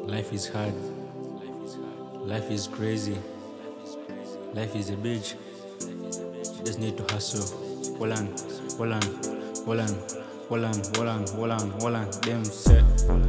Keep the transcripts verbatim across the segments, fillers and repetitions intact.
Life is hard. Life is crazy. Life is a bitch. You just need to hustle. Hold on, hold on, hold on, hold on, hold on, hold on, hold on. Them set.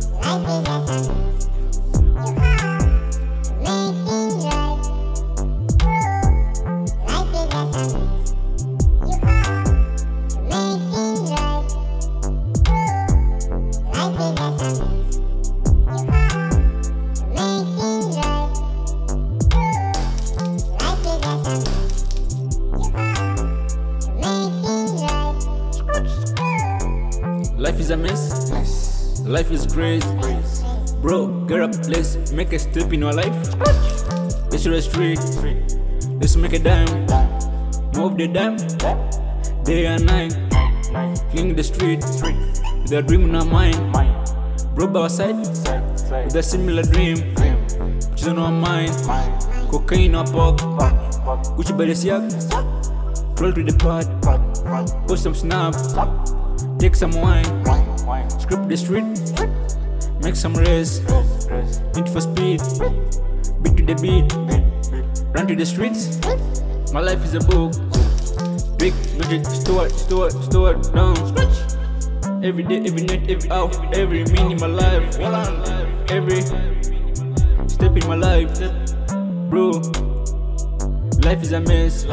Life is a mess. Life is crazy. Bro, get up, let's make a step in your life. Let's the street. Let's make a dime. Move the dime. Day and night. Clean the street. With a dream in our mind. Bro, by our side. With a similar dream. Which is on our mind. Cocaine in our pocket. Gucci by the siak. Roll to the pot. Post some snap. Take some wine, script the street, make some race, need for speed, beat to the beat, run to the streets. My life is a book, big magic, store, store, store down. Every day, every night, every hour, every minute in my life, every step in my life, bro. Life is a mess.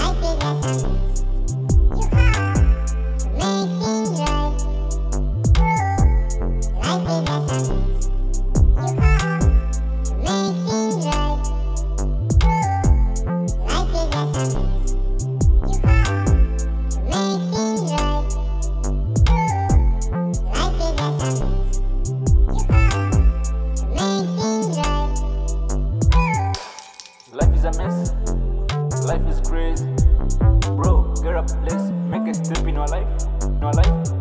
Life is a mess, life is crazy. Bro, get up, let's make a step in our life, in our life.